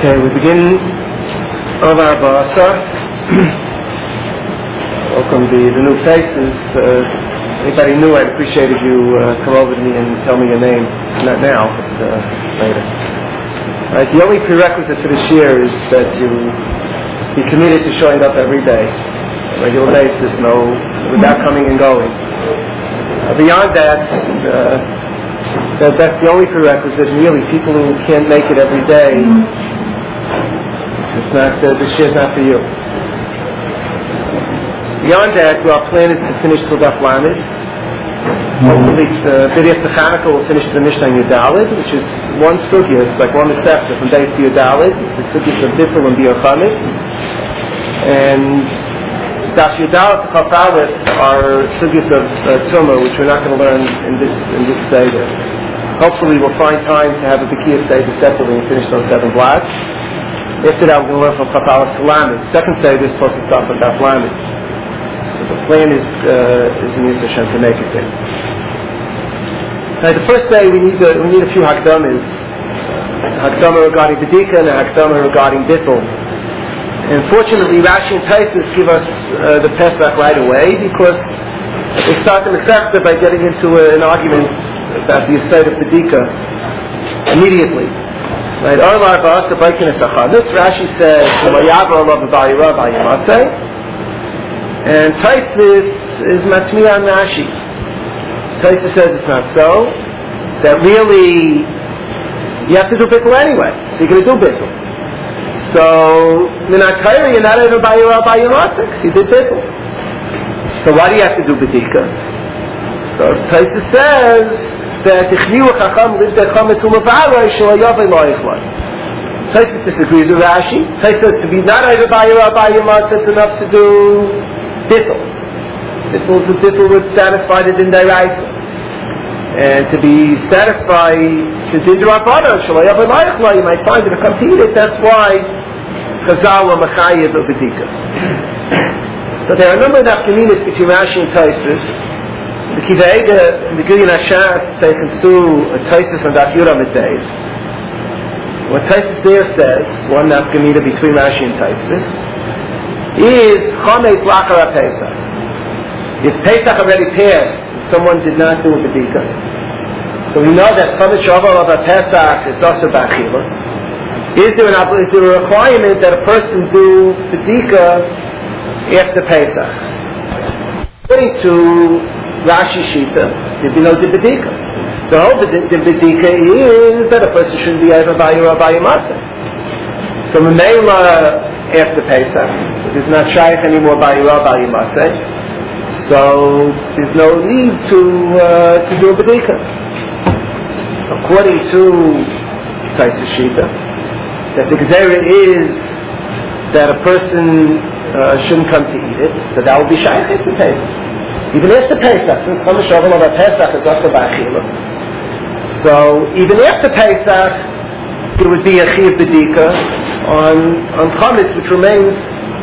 Okay, we begin of our Ba'asa. Welcome the new faces. Anybody new, I'd appreciate if you come over to me and tell me your name. Not now, but later. Right, the only prerequisite for this year is that you be committed to showing up every day, on a regular basis, without coming and going. Beyond that, that's the only prerequisite. Really, people who can't make it every day, it's not. This year's not for you. Beyond that, our plan is to finish till Daf Lamed. Hopefully, bit after Chanukah, we'll finish the Mishnah in Yudalid, which is one sugya. It's like one receptor from Beis to Yudalid. The sugyas of Bittul and Biyochamid. And Daf Yudalid to Chaf Aleph are sugyas of Tzuma, which we're not going to learn in this seder. Hopefully, we'll find time to have a B'kiyah seder separately and finish those 7 blocks. After that, we're going to learn from Chaf Aleph to Lamed. Second seder is supposed to start from Daf Lamed. The plan is in Yisrael Hashem to make it there. Now, the first day we need a few hakdamas. Hakdama regarding Bedika and a hakdama regarding Bittul. And fortunately, Rashi and Taisus give us the Pesach right away because they start the Masechta by getting into an argument about the estate of Bedika immediately. Right? This Rashi says, and Taisus is Matmiya Nashi. Taisus says it's not so. That really, you have to do Bittul anyway. So you're going to do Bittul. So, Minatayra, you're not able to buy your matzah because you did Bittul. So why do you have to do Bedika? So Taisus says that Taisus disagrees with Rashi. Taisus says to be not able to buy your matzah, it's enough to do Bittul. Bittul would satisfy the Din D'Oraisa. And to be satisfied the Din D'Rabbanan, you might find that if come to eat it, that's why Chazal were Machayev of Bedika. So there are a number of nafkaminas between Rashi and Taisus. The Kivayga and the Gilyon Hashas taken through Taisus and Daf Yura Middays. What Taisus there says, one nafkamina between Rashi and Taisus, is Chometz Lachar Pesach. If Pesach already passed, someone did not do a Bedika. So we know that Chometz Shavuot of a Pesach is also B'achila. Is there a requirement that a person do Bedika after Pesach? According to Rashi Shita, there be no Bedika. The whole Bedika is that a person shouldn't be able to buy your matzah. So Memela after Pesach, there's not shaykh anymore by your matzah. So there's no need to do a Bedika. According to Taisus Shita, that the Gezerah is that a person shouldn't come to eat it, so that will be shaykh after Pesach. Even after Pesach, since Chomesh Shavuot of Pesach is also B'achila. So even after Pesach, there would be a Chiv Bedika on Chometz, which remains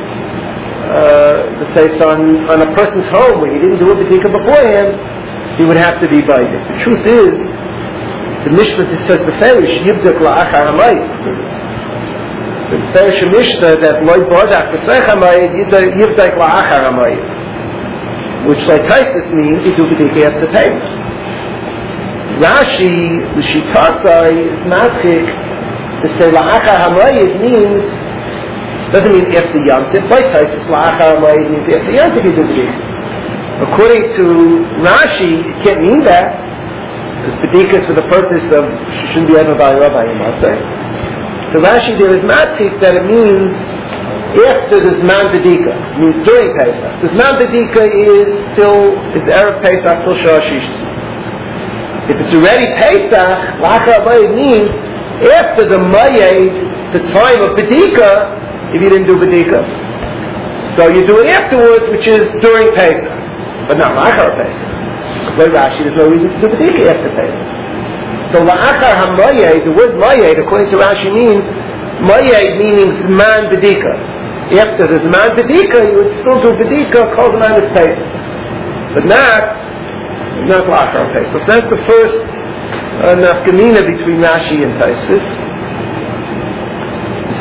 on a person's home where he didn't do a Bedika beforehand, he would have to be binded. The truth is, the Mishnah says the Ferish Yibdak La'achar Hamayit. The Ferish Mishnah that Loy Bodak B'Seich Hamayit Yibdak La'achar Hamayit, which like Taisus means you do Bedika after Pesach. Rashi, the Shitasai, is matchik to say La'achar Hamayit doesn't mean after Yom Tov. Like Taisus, La'achar Hamayit means after Yom Tov you do Bedika. According to Rashi, it can't mean that, because Bedika is for the purpose of she shouldn't be able to buy Rabbi Yamasa. So Rashi there is matzik that it means after the Zman Bedika, means during Pesach. The Zman Bedika is Erev Pesach till Shah Shish. If it's already Pesach, La'achar Hamayit means after the Mayed, the time of Bedika, if you didn't do Bedika. So you do it afterwards, which is during Pesach, but not La'achar Pesach. Like Rashi, there's no reason to do Bedika after Pesach. So La'achar HaMayed, the word Mayed, according to Rashi, means Mayed meaning Zman Bedika. After the Zman Bedika, you would still do Bedika, called Zman is Pesach. But not La'achar Pesach. So that's the first nafkamina between Rashi and Taisus. The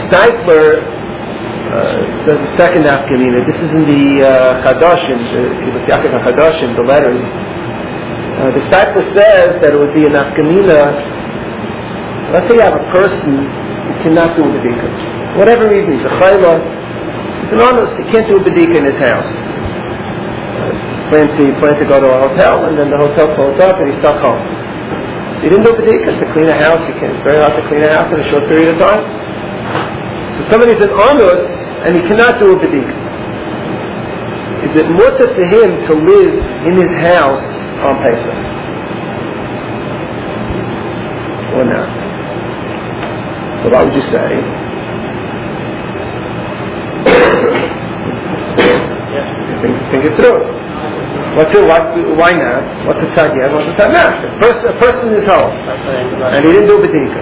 Steipler says the second nafkamina. This is in the Chadashim, the letters. The Steipler says that it would be a nafkamina. Let's say you have a person who cannot do a bedika. Whatever reason, he's a chayla, he's an honest, he can't do a bedika in his house. He planned to go to a hotel, and then the hotel closed up, and he's stuck home. So he didn't do a bedika. To clean a house, it's very hard to clean a house in a short period of time. So somebody's an honest, and he cannot do a bedika. Is it mutter for him to live in his house on Pesach? Or not? So what would you say? Think it through. Why not? What's the tzad yes? What's the tzad not? A person is home, and he didn't do bedika.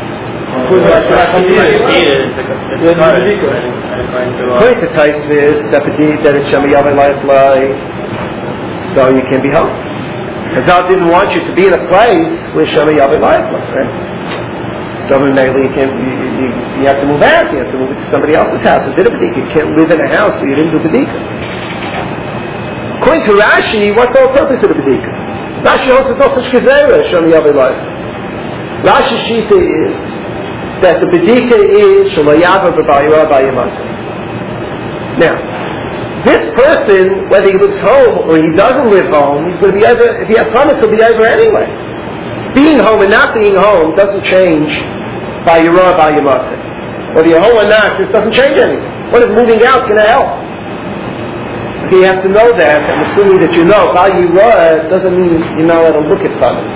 According to Taisus, that it's Shema Yavai Lai, so you can be home. God didn't want you to be in a place where Shema Yavai Lai, right? So maybe you have to move out. You have to move to somebody else's house. You can't live in a house where you didn't do bedika. According to Rashi, what's the whole purpose of the bedika? Rashi holds no such gezerah, Shema Yavai Lai. Rashi's shita is that the bedika is Shema Yavai B'Bayirah B'Yamasa. Now, this person, whether he lives home or he doesn't live home, he's going to be over. If he has promise, he'll be over anyway. Being home and not being home doesn't change by Yirah, by Yamasa. Whether you're home or not, this doesn't change anything. What if moving out is going to help? Okay, you have to know that. I'm assuming that you know. By Yirah doesn't mean you know how to look at chametz.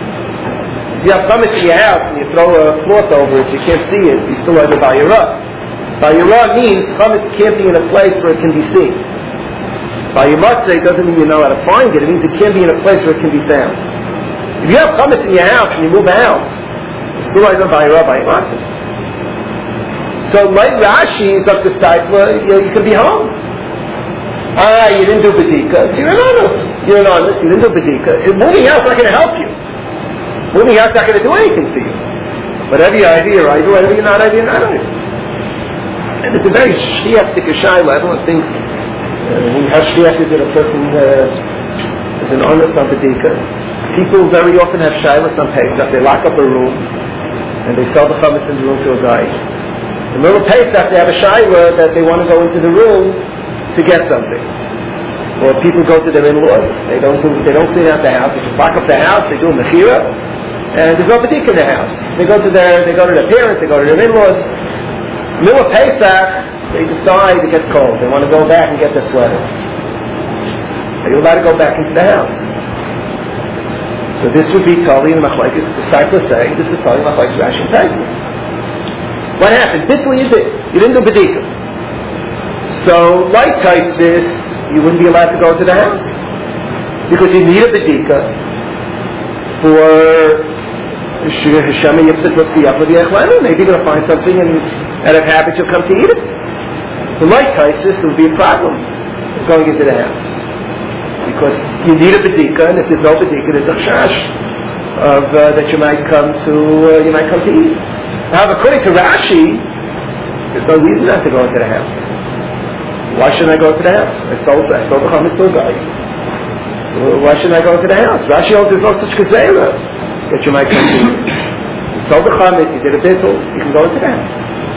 If you have chametz in your house and you throw a cloth over it, you can't see it, you still over by Yirah. By Yirah means chametz can't be in a place where it can be seen. By Yamasa it doesn't mean you know how to find it. It means it can't be in a place where it can be found. If you have chametz in your house and you move out, it's still over by Yirah, by Yamasa. So like Rashi is up to Steipler, you can be home. You didn't do bedika. So you're an honest. You didn't do bedika. Moving out's not going to help you. Moving out's not going to do anything for you. Whatever your idea, I do. Whatever you're not idea, not idea. And it's a very shliachtik shayla. Everyone thinks how shliachtik that a person is an honest on bedika. People very often have shaylas on Pesach. They lock up a room and they sell the chametz in the room to a guy. In the middle of Pesach, they have a shayla that they want to go into the room to get something. Or people go to their in-laws. They don't clean out the house. They just lock up the house. They do a mechira, and there's no bedika in the house. They go to their parents. They go to their in-laws. Middle of Pesach, they decide it gets cold. They want to go back and get their sweater. Are you allowed to go back into the house? So this would be totally in machlokes. The Steipler saying this is totally machlokes Rashi and Taisus. What happened? Bittul you did. You didn't do bedika. So, like Taisus, you wouldn't be allowed to go to the house because you need a bedika for Shema Yipsit V'Siyach V'Yechlanu. Maybe you're going to find something and out of habit you'll come to eat it. So, like Taisus, it would be a problem going into the house because you need a bedika, and if there's no bedika, there's a chash of that you might come to eat. However, according to Rashi, there's no reason not to go into the house. Why shouldn't I go to the house? I sold the chametz to a guy. So why shouldn't I go to the house? Rashi holds there's no such gezerah that you might come to. You sold the chametz, you did a bittul, you can go into the house.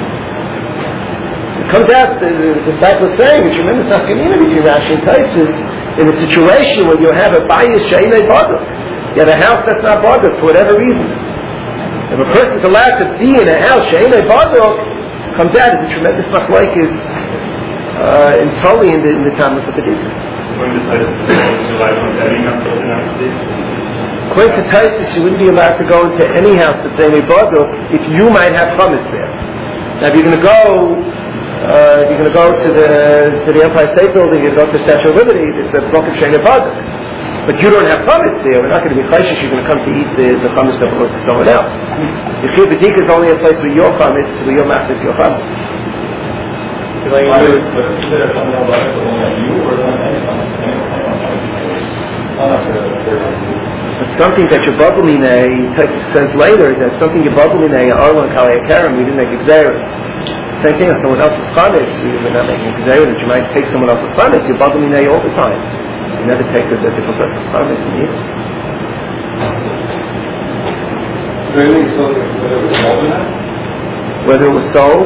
So it comes out, the disciple is saying, a tremendous nafkamina between Rashi and Taisus in a situation where you have a bayis she'enei baduk. You have a house that's not baduk for whatever reason. If a person's allowed to be in a house she'enei baduk, comes out as a tremendous machlokes totally in the time of the bedika. According to Taisus, you wouldn't be allowed to go into any house that's a baduk if you might have chametz there. Now, if you're going to go to the Empire State Building, you go to the Statue of Liberty, it's a block of she'enei baduk. But you don't have chametz there. We're not going to be chayshish. You're going to come to eat the chametz that belongs to someone else. If your bedika is only a place where your chametz, where your master is your chametz. It's something that your Babelmine says later, that something your Babelmine, Arlon Kalei Akarim, we didn't make Xerah. Same thing on someone else's chametz. You're not making a gzeira that you might take someone else's chametz. You're bugging me all the time. You never take a different person's chametz and eat it. Whether it was sold?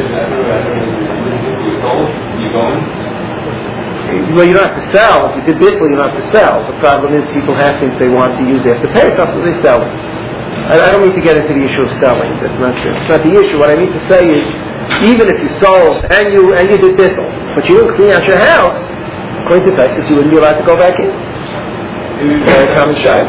Well, you don't have to sell. If you did this, you don't have to sell. The problem is people have things they want to use. They have to pay something, they sell it. I don't mean to get into the issue of selling. That's not true. It's not the issue. What I mean to say is, even if you sold and you did this, but you didn't clean out your house, according to Texas, you wouldn't be allowed to go back in. Common shayla.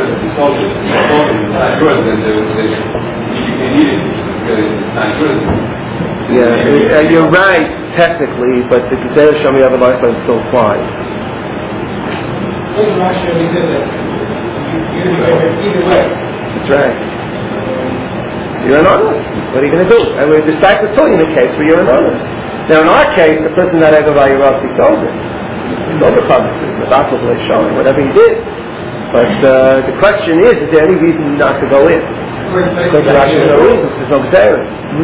Yeah, you're right technically, but the Gezerah Shami of life still applies. That's right. So you're an honest. What are you going to do? And the fact is still in the case where you're an honest. Now in our case, the person that ever by your house, he sold it. He sold the promises, the battle was showing, whatever he did. But the question is there any reason not to go in? Because there actually no reasons, there's no Gezerah.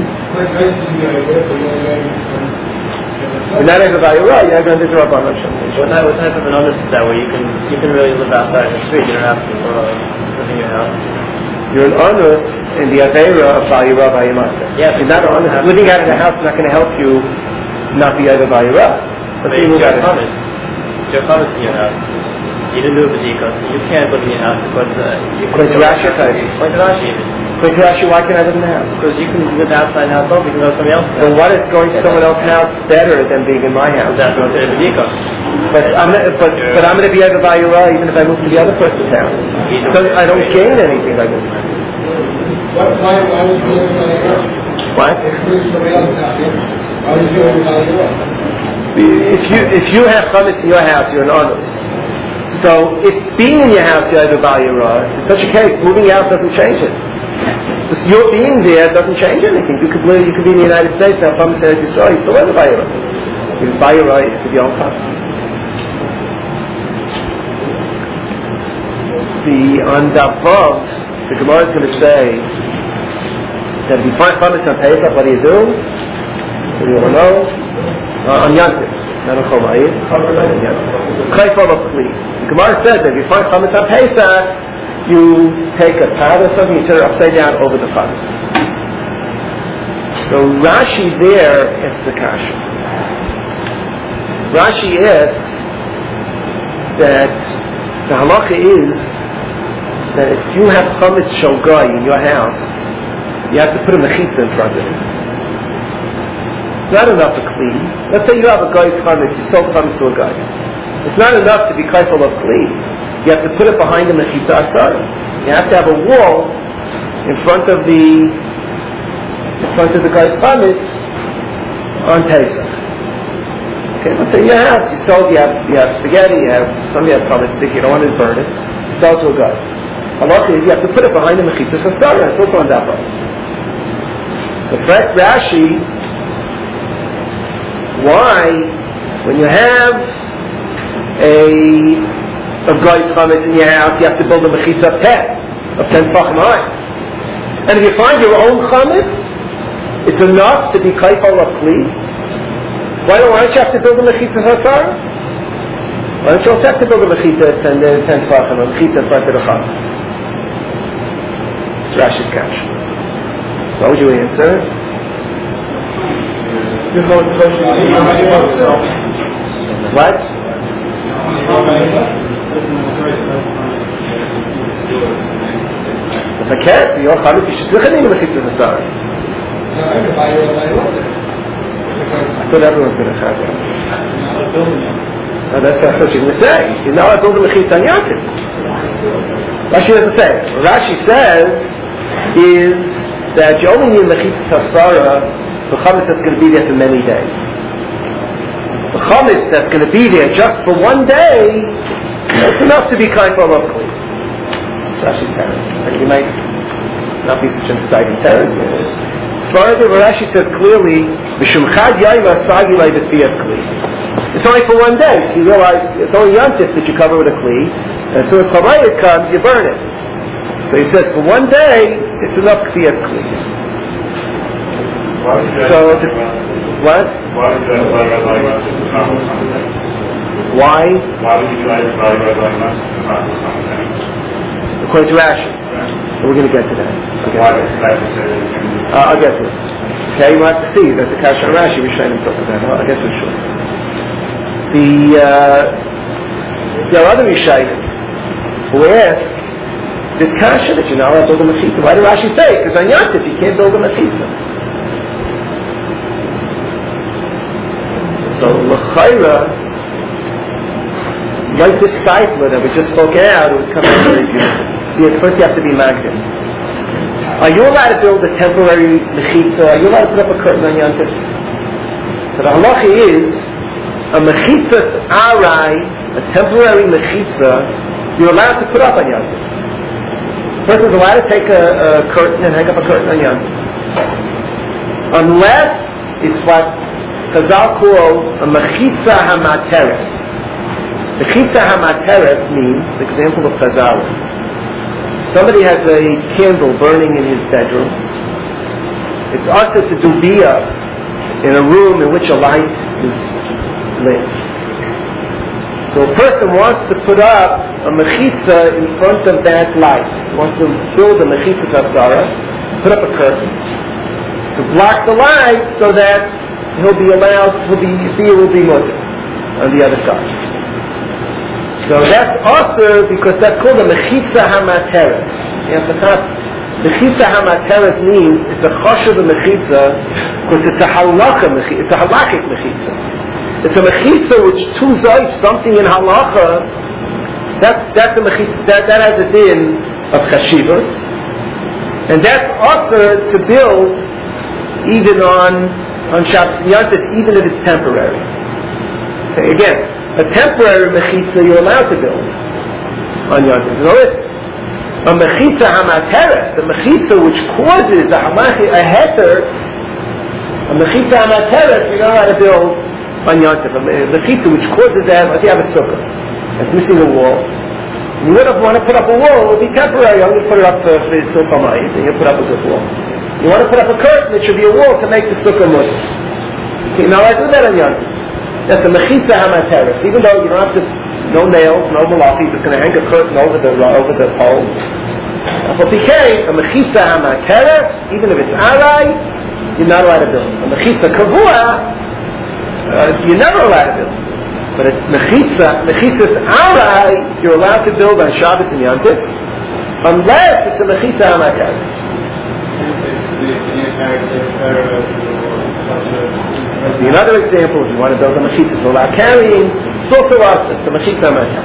You're not ever by your right, you're not going to interrupt on Hashem. What type of an honest is that where you can really live outside in the street, you don't have to live in your house? You're an honest in the Aveira of Vayira Vayimasa. Yeah, you're not honest. Living out of the house is not going to help you not be over Vayira. But it's your comments. It's your comments in your house. You didn't do a Badika, so you can't live in your house because According to Rashi, why can't I live in the house? Because you can live outside the house, you can go to somebody else's house. Well, what is going to someone else's house better than being in my house? That's going to the Badika. But I'm going to be over Vayira even if I move to the other person's house. So I don't gain anything by moving. Why would you live in Vayira? What? Why would you live in Vayira? If you have chametz in your house, you're an honest. So if being in your house, you're over Vayira, in such a case, moving out doesn't change it. Just your being there doesn't change anything. You could be in the United States now. Chametz says you saw, you still over Vayira. Because Vayira is to be on chametz. On Davav, the Gemara is going to say that if you find chametz on Pesach, what do you do? What do you want to know? On Yantif. Not on Chol Ma'id. Chayfal of Kli. The Gemara says that if you find chametz on Pesach, you take a pad or something, you turn it upside down over the chametz. So Rashi there is the kasha. Rashi asks that the halacha is that if you have chametz shogai in your house, you have to put a mechitza in front of it. It's not enough to clean. Let's say you have a guy's chametz, you sold chametz to a guy. It's not enough to be kaifal of clean. You have to put it behind the mechitza asara. You have to have a wall in front of the guy's chametz on Pesach. Okay, let's say your house, you sold, you have spaghetti, you have chametz stick, you don't want to burn it, you sell to a guy. Halacha is you have to put it behind the mechitza asara. It's also on that part. The fact Rashi, why, when you have a guy's chametz in your house, you have to build a mechitza of 10 tefachim high. And if you find your own chametz, it's enough to be kaifal of kli. Why don't you have to build a mechitza hasara? Why don't you also have to build a mechitza of 10 tefachim, a mechitza in front of the chametz? It's Rashi's kasha. What would you answer? What? If I can't, your chametz, you should look at the mechitza hasara. I thought everyone's going to have that. No, that's what you're going to say. You're not allowed to build a mechitza on Yantif. Rashi doesn't say. What Rashi says is that you only need mechitza hasara for chametz that's going to be there for many days. The chametz that's going to be there just for one day, that's enough to be kaifal of kli. Rashi's parent. You might not be such an exciting parent. As far as Rashi says clearly, it's only for one day, so you realize it's only Yantif that you cover with a kli, and as soon as Chamayit comes, you burn it. So he says for one day, it's enough kfiyas kli. So, what? Why would you apply red light mask to the simultaneous? Why? Why would you apply red light mask to the simultaneous? According to Rashi. We're going to get to that. I'll get to it. Okay, we'll have to see. That's a kasha on Rashi. We're trying to talk about that. I'll get to it shortly. There are other Rishayim who ask this kasha that you're not allowed to build a mechitza. Why did Rashi say? Because on Yantif you can't build a mechitza. So l'chayra, like this disciple that we just spoke out, it would come out very beautiful. First you have to be magdim. Are you allowed to build a temporary mechitza? Are you allowed to put up a curtain on Yantif? So the halacha is a mechitza arai, a temporary mechitza, you're allowed to put up on Yantif. A person is allowed to take a curtain and hang up a curtain on Yantif. Unless it's what Chazal call a mechitza hamateres. Mechitza hamateres means, the example of Chazal. Somebody has a candle burning in his bedroom. It's also to do bia in a room in which a light is lit. So a person wants to put up a mechitza in front of that light. He wants to build a mechitza tasara, put up a curtain to block the light so that he'll be bia will be mutter on the other side. So that's also because that's called a mechitza hamateres. Mechitza hamateres means it's a choshev mechitza because it's a halacha mechitza. It's a halachic mechitza. It's a mechitza which tuzayt something in halacha. That's a mechitza that has a din of chashivos, and that's also to build even on Shabbos Yantif, even if it's temporary. Okay, again. A temporary mechitza you're allowed to build on Yantif. Notice, a mechitza hamateres, the mechitza which causes a heter, a mechitza hamateres you're not allowed to build on Yantif. A mechitza which causes that, if you have a sukkah that's missing a wall, you wouldn't want to put up a wall, it would be temporary. You only put it up for the sukkah ma'id, and you put up a good wall. You want to put up a curtain, it should be a wall to make the sukkah mutter. Okay, now I do that on Yantif. That's a mechitza hamateres. Even though you don't have to, no nails, no malachi, you're just going to hang a curtain over the pole. But became a mechitza hamateres, even if it's arai, you're not allowed to build. A mechitza kavua, you're never allowed to build. But a mechitza's arai, you're allowed to build on Shabbos and Yantif, unless it's a mechitza hamateres. Another example, if you want to build a mechitza to allow carrying, it's also us, it's the mechitza hamateres.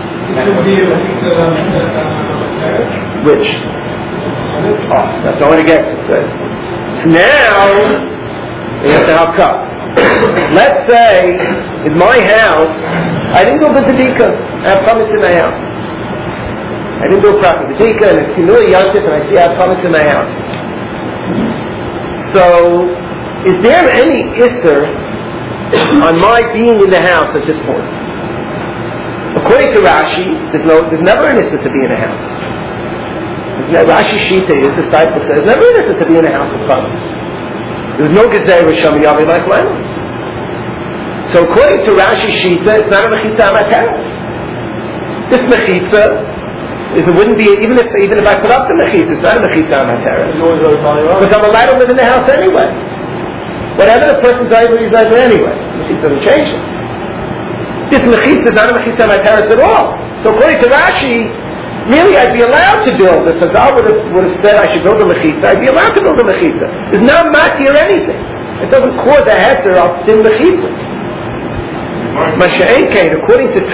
Which? Oh, that's not what it gets. So now, we have to have cup. Let's say, in my house, I didn't do a bedika. I have comments in my house. I didn't do a proper bedika, and it's humility Yantif, and I see I have comments in my house. So, is there any isser on my being in the house at this point? According to Rashi, there's never an isser to be in a house. Rashi Shita is the disciple says, there's never an isser to be in a house of comments. There's no gezerah Risham Yavi like Lana. So according to Rashi Shita, it's not a mechitza hamateres. This mechitza it wouldn't be even if I put up the mechitza, it's not a mechitza hamateres. Because I'm allowed to live in the house anyway. Whatever the person's over, he's over anyway. Mechitza doesn't change it. This mechitza is not a mechitza hamateres at all. So according to Rashi, really I'd be allowed to build. If Chazal would have said I should build a mechitza, I'd be allowed to build a mechitza. There's no mati or anything. It doesn't cause a heter of din mechitza. Masha'en Kain, according to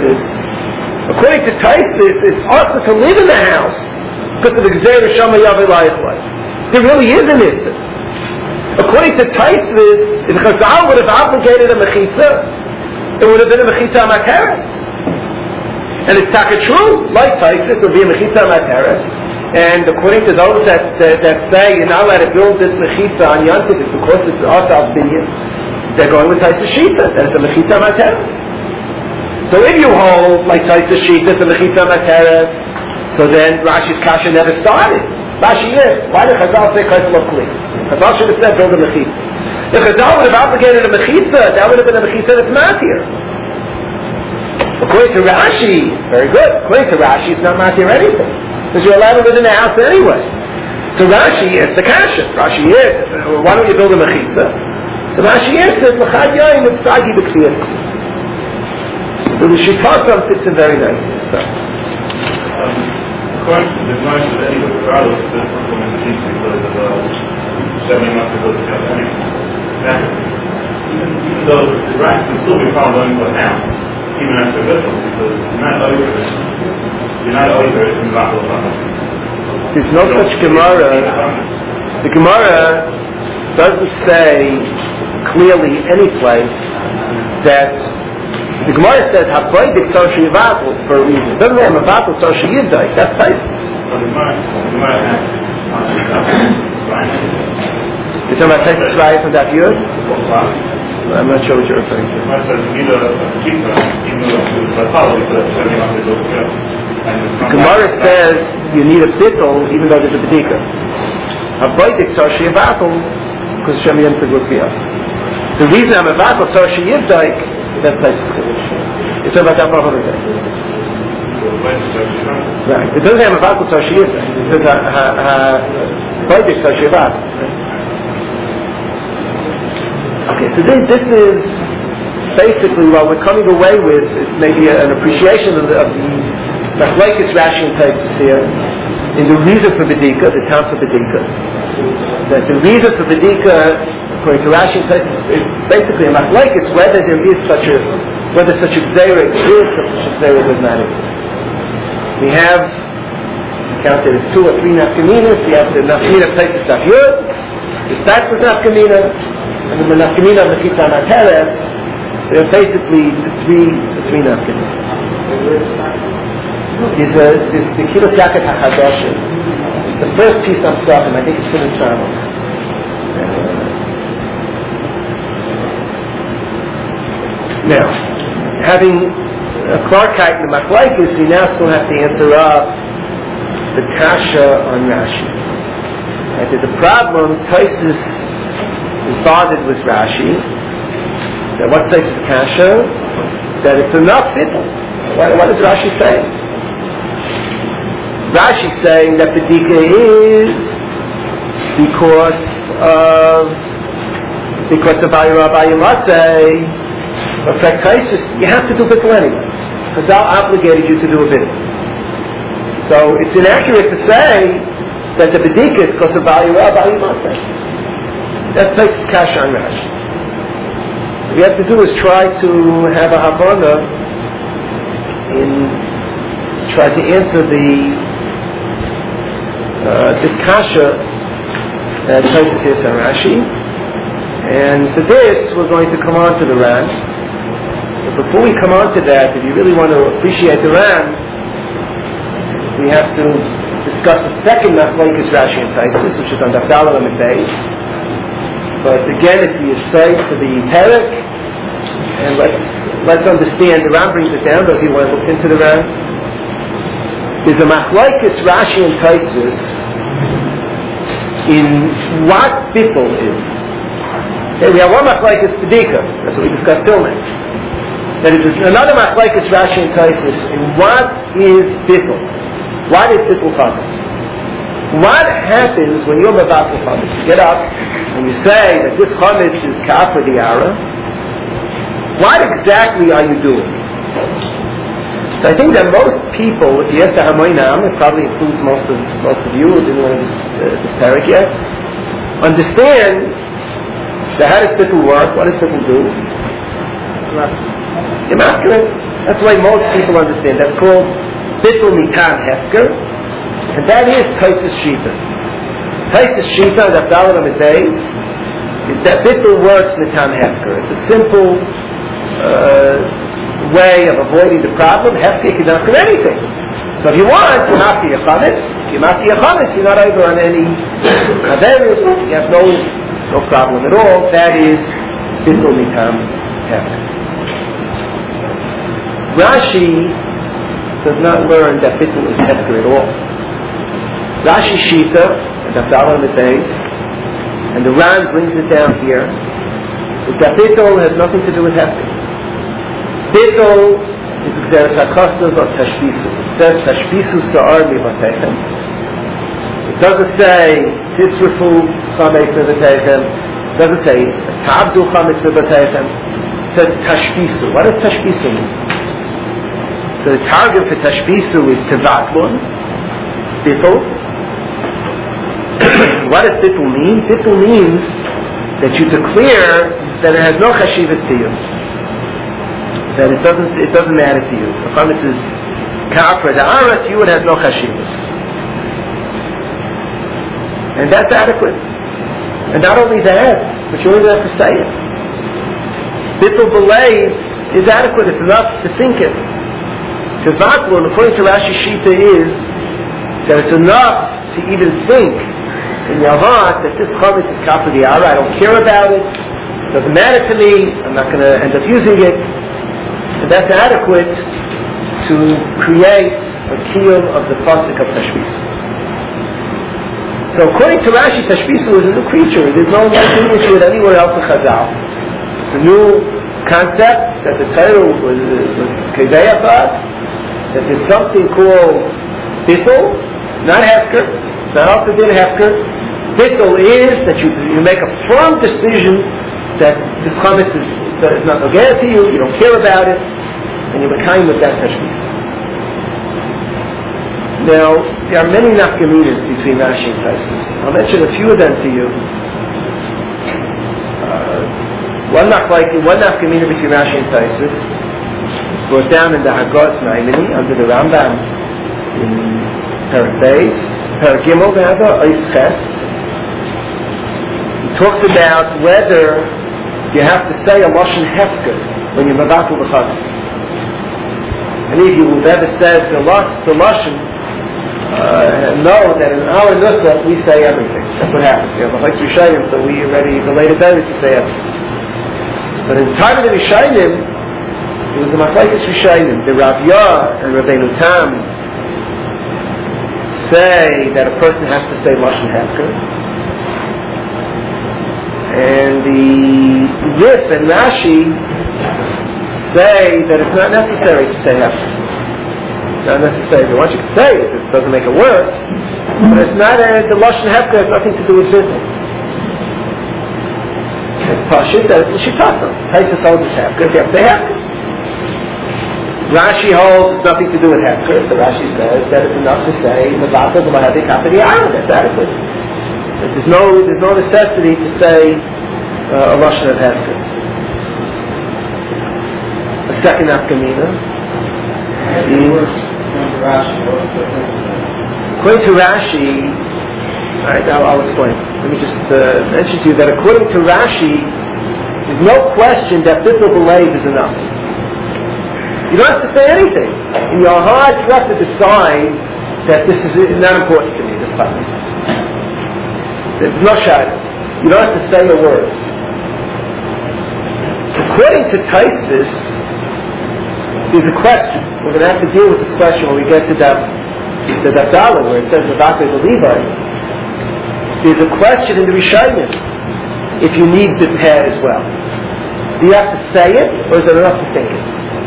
Taisus, it's also to live in the house because of the Gzeir Shama Yavi Laichwai. There really is an issue. According to Taisus, if Chazal would have obligated a mechitza, it would have been a mechitza hamateres. And it's taka true, like Taisus, it would be a mechitza hamateres. And according to those that say you're not allowed to build this mechitza on Yantif because it's Asal Binyan, they're going with Taisus Shita, and it's a mechitza hamateres. So if you hold like Taisus Shita, it's a mechitza hamateres, so then Rashi's kasha never started. Rashi is. Why did Chazal say Kaisel of Kli? Chazal should have said build a Mechitza. If Chazal would have obligated a Mechitza, that would have been a Mechitza that's matir. According to Rashi, very good. According to Rashi, it's not matir anything. Because you're allowed to live in the house anyway. So Rashi is the kasha. Rashi is, why don't you build a Mechitza? So Rashi is, says, L'chad yoyim is tzagi b'kfiyat. So the Shittasam fits in very nicely. So. According to the notion that anybody, regardless of the performance of these because of 7 months ago, anyway, that even though the right can still be found only for now, even after Bethel, because you're not over in Bethel. There's no such Gemara. The Gemara doesn't say clearly any place that the Gemara says Hapoidik Soshi Yivatul for a reason. It doesn't have Yivatul Soshi Yidai. That's Taisus. You're talking about Taisus right from that Yud? I'm not sure what you're referring to. The Gemara says you need a bittul even though there's a bedika. Hapoidik Soshi Yivatul because Shem Yem Tegusviyah. The reason I'm a Yivatul Soshi Yidai that place it's about that problem. Right. It doesn't have a vacuum so she is. It says project so she is. Okay, so this is basically what we're coming away with is maybe an appreciation of the Machlekes Rashi and Taisus here in the reason for Bedika, the town for Bedika. That the reason for Bedika according to Rashi and Taisus, it's basically a machlekes whether there is such a gzeira exists or such a gzeira does not exist. We have counted as 2 or 3 nafkaminas. We have the nafkamina Taisus Daf Yud, the stats of nafkamina, and the nafkamina of the Mechitza Materes. So basically the three nafkaminas. There's the Kilos Yaket HaChadoshim. It's the first piece on Tzachim. I think it's still in Shabbos. Now, having a Clarkite in the Machlekes, we now still have to answer up the kasha on Rashi. Right, there's a problem. Taisus is bothered with Rashi. Now, what Taisus kasha? That it's enough bittul. What does Rashi say? Rashi saying that the dika is because of Abayim but for Taisus, you have to do bittul anyway. Because Chazal obligated you to do a bittul. So it's inaccurate to say that the bedika is because of Abayim Masay. That's Taisus kasha on Rashi. What we have to do is try to have a havana try to answer the kasha that Taisus is on Rashi. And for this, we're going to come on to the Ran. But before we come on to that, if you really want to appreciate the Ran, we have to discuss the second Machlekes Rashi and Taisus, which is on Daf Daled Amud Beis. But again, it's the aside for the Perek, and let's understand. The Ran brings it down, but if you want to look into the Ran, there's a Machlekes Rashi and Taisus in what bittul is. Okay, we have one machlekes bedika. That's what we discussed till now. There is another machlekes Rashi and Taisus in what is bittul. What is bittul chametz? What happens when you're mevatel chametz? You get up and you say that this chametz is ka'af for the ara. What exactly are you doing? So I think that most people, if you ask the Hamoinam, it probably includes most of you who didn't learn this parak yet, understand. So how does bittul work? What does bittul do? Immaculate. That's the way most people understand. That's called bittul mitan hefker, and that is Taisus Shita. Taisus Shita, Daf Daled Amud Beis, is that bittul works mitan hefker. It's a simple way of avoiding the problem. Hefker cannot do anything. So if you want, you're not your chametz. You're not your chametz. You're not over on any averus. You have no problem at all. That is bittul mitam hefker. Rashi does not learn that bittul is hefker at all. Rashi Shita, and Dafdala Meteis, and the Ran brings it down here, is that Bittul has nothing to do with Hefker. Bittul is Gzeres HaKosav of Tashbisu. It says Tashbisu Sa'ar Mivatechem. It doesn't say Tisrafu Chametz Mivatechem. It doesn't say Ta'abdu Chametz Mivatechem. It says Tashbisu. What does Tashbisu mean? So the target for Tashbisu is Tevatlun, Bittul. What does Bittul mean? Bittul means that you declare that it has no chashivas to you. That it doesn't matter to you. If it is kafra da'ara to you, it has no chashivas. And that's adequate. And not only that, but you only have to say it. Bittul belay is adequate. It's enough to think it. Tevatlun, according to Rashi Shita, is that it's enough to even think in your heart that this chametz is kafra da'ara. I don't care about it. It doesn't matter to me. I'm not going to end up using it. And that's adequate to create a kiyum of the pasuk of Tashbisu. So according to Rashi, Tashbisu is a new creature. There's no connection to it anywhere else in Chazal. It's a new concept that the Torah was kedeya for us. That there's something called Bittul, not Hefker. It's not also did Hefker. Bittul is that you make a firm decision that this chametz is not nogea to you, you don't care about it, and you're kind with that tashbis. Now, there are many nafkaminas between Rashi and Taisus. I'll mention a few of them to you. One nafkamina between Rashi and Taisus is brought down in the Hagos Maimoni under the Rambam in Perek Beis, Perek Gimel, rather, Ois Ches. He talks about whether you have to say a lashon hefker when you're mevatel the chametz. And if you have ever said the lashon, know that in our nusach we say everything. That's what happens. We have a chayes Rishayim, so we already related those to say everything. But in the time of the Rishayim, it was the machlokes Rishayim. The Rav Yah and Rabbeinu Tam say that a person has to say lashon hefker. And the Rif and Rashi say that it's not necessary to say hefker. It's not necessary. They want you to say it. It doesn't make it worse. But it's not the lashon hefker has nothing to do with business. It's pashut that it's shitata. Taisus holds it's hefker, so you have to say hefker. Rashi holds it's nothing to do with hefker, so Rashi says that it's enough to say mevatel b'mahadei kafra da'ara. That's adequate. There's no necessity to say a lashon of hefker. A second nafkamina is according to Rashi. Alright, I'll explain. Let me just mention to you that according to Rashi, there's no question that bittul b'leiv is enough. You don't have to say anything. In your heart, you have to decide that this is not important to me. This happens. There's no shadow. You don't have to say a word. So according to Taisus, there's a question. We're going to have to deal with this question when we get to the Dafdala, where it says Mevatel the Levi. There's a question in the Rishayim if you need the peh as well. Do you have to say it, or is it enough to think it?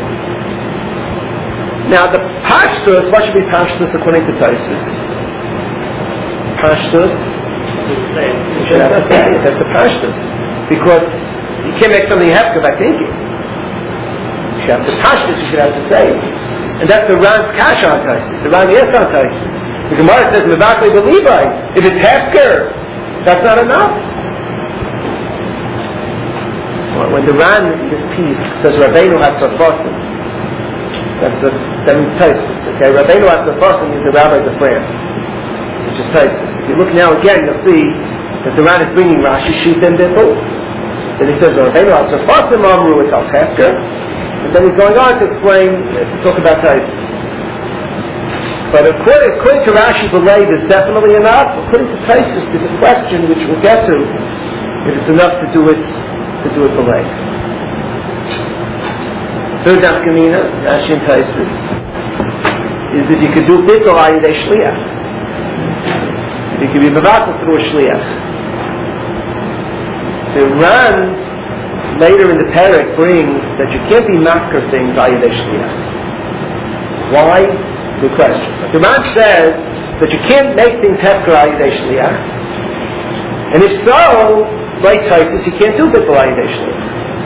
Now the pashtus, what should be pashtus according to Taisus? Pashtus, you should have to say it. That's the pashtus. Because you can't make something hefker by thinking. You should have to pashtus, you should have to say it. And that's the Ran's kash on Taisus, the Ran yes on Taisus. The Gemara says, Mevatel the Levi. If it's hefker, that's not enough. When the Ran in this piece says Rabbeinu HaTzofasim, that means Taisus. Okay, Rabbeinu HaTzofasim is the rabbis of France, which is Taisus. If you look now again, you'll see that the Ran is bringing Rashi Shita and Bittul. Then he says Rabbeinu HaTzofasim Amru it's al hefker, and then he's going on to explain, to talk about Taisus. But according to Rashi, B'leiv is definitely enough. According to Taisus, there's a question which we'll get to if it's enough to do it B'leiv. Third nafkamina, Rashi and Taisus, is if you could do bittul ayidei shliach. You can be mevatel through a shliach. The Ran later in the Perek brings that you can't be makar things by yedei shliach. Why? Good question. The Ran says that you can't make things hefker by yedei shliach, and if so, like Taisus, you can't do bittul by yedei shliach.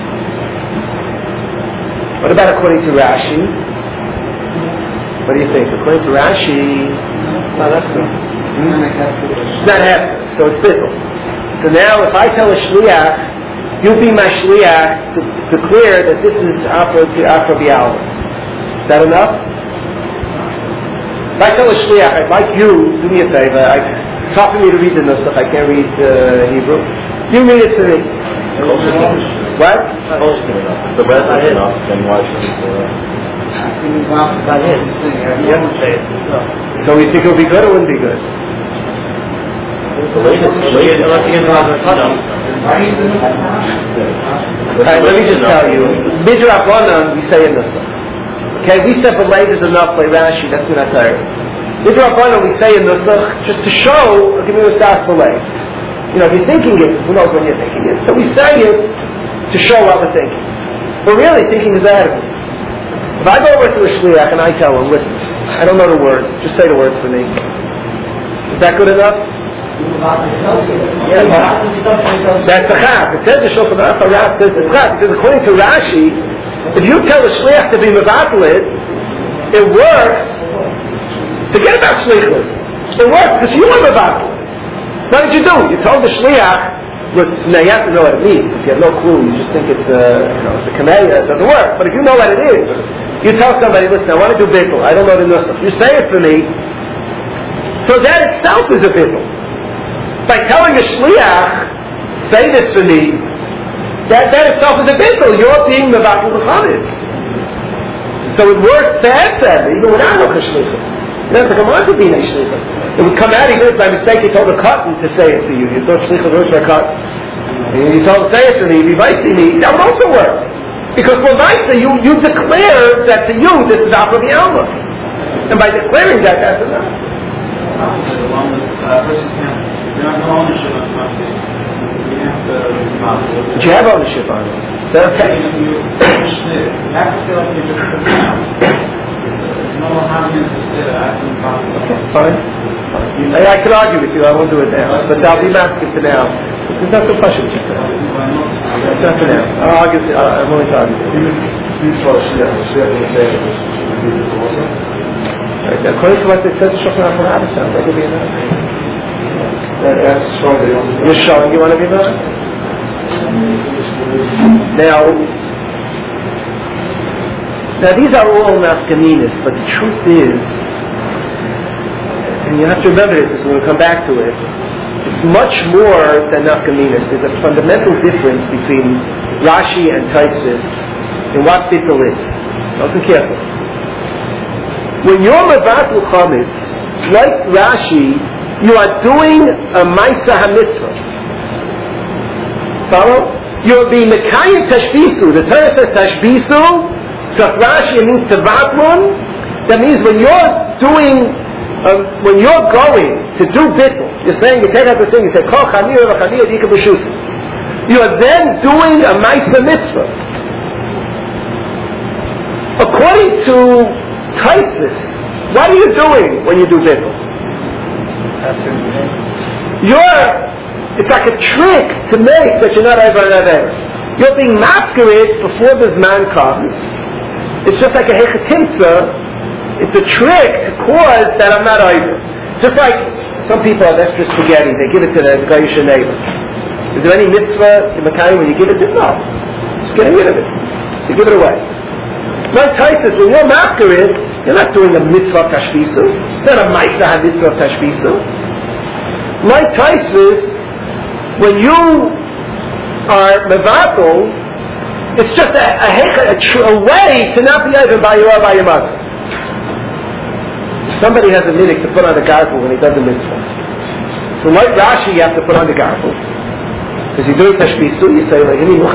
What about according to Rashi? What do you think? According to Rashi, no, that's not. It's not hefker, so it's bittul. So now, if I tell a shliach, you be my shliach to declare that this is Afro Bialma. Is that enough? If I tell a shliach, I'd like you, do me a favor, it's hard for me to read the Nusach, I can't read Hebrew. You read it to me. What? The rest is enough, then why should we do it? So we think it would be good or wouldn't be good? Alright, let me just tell you. Midrabanan, we say in Nusach. Okay, we said the light is enough by Rashi, that's what I tell you. Midrabanan, we say in Nusach, just to show, give me a start for light. You know, if you're thinking it, who knows when you're thinking it. So we say it to show what we're thinking. But really, thinking is adequate. If I go over to a shliach and I tell him, listen, I don't know the words, just say the words for me. Is that good enough? Yeah, that's the chaf. It says the Shulchan Aruch Rav says the chaf because according to Rashi, if you tell the shliach to be mevatel it works. Forget about shlichus. It works because you are mevatel. What did you do? You told the shliach. Now you have to know what it means. If you have no clue, you just think it's it's a kameya. It doesn't work. But if you know what it is, you tell somebody, listen, I want to do bittul. I don't know the nusach. You say it for me. So that itself is a bittul. By telling a shliach, say this for me, that itself is a bittul. You're being mevatel l'chavid. So it works to have that, even without no shlichus. You don't have to come on to being a shlichus. It would come out even if by mistake you told a cotton to say it to you. You thought shlichus was for a cotton. And you told him say it to me, if me, that would also work. Because when you declare that to you, this is Afro Bialma. And by declaring that, that's enough. But you have ownership on it. Is that okay? Okay, fine. I could argue with you, I won't do it now. But I'll be masking for now. There's not the question. It's not for now. I'll argue, I'm willing to argue. Right, according to what it says, Shulchan Aruch Rav sounds like it'll be enough. You're showing you want to be enough? Now these are all nafkaminas, but the truth is, and you have to remember this when we come back to it, it's much more than nafkaminas. There's a fundamental difference between Rashi and Taisus in what bittul is. Listen carefully. When you're mevatel chametz, like Rashi, you are doing a ma'isa hamitzvah. Follow? You're being mekayim tashbisu. The Torah says tashbisu. So if Rashi means tevatlun, that means when you're when you're going to do bittul, you're saying, you take out the thing, you say, kol chanir v'chanir dika b'shusi. You are then doing a ma'isa mitzvah. According to Taisus, what are you doing when you do bittul? It's like a trick to make that you're not over and over. You're being masqueraded before the Zman comes. It's just like a hechatimtza. It's a trick to cause that I'm not over. Just like some people have extra spaghetti, they give it to the Goyish neighbor. Is there any mitzvah in Makayim when you give it to? No. Just getting rid of it. So give it away. Like Taisus, when you're masqueraded, you're not doing a mitzvah tashbisu. It's not a ma'isa mitzvah tashbisu. Like Taisus, when you are mevatel, it's just a way to not be over by your mother. Somebody has a minhag to put on the garfel when he does a mitzvah. So like Rashi, you have to put on the garfel. Because you do it tashbisu, you say,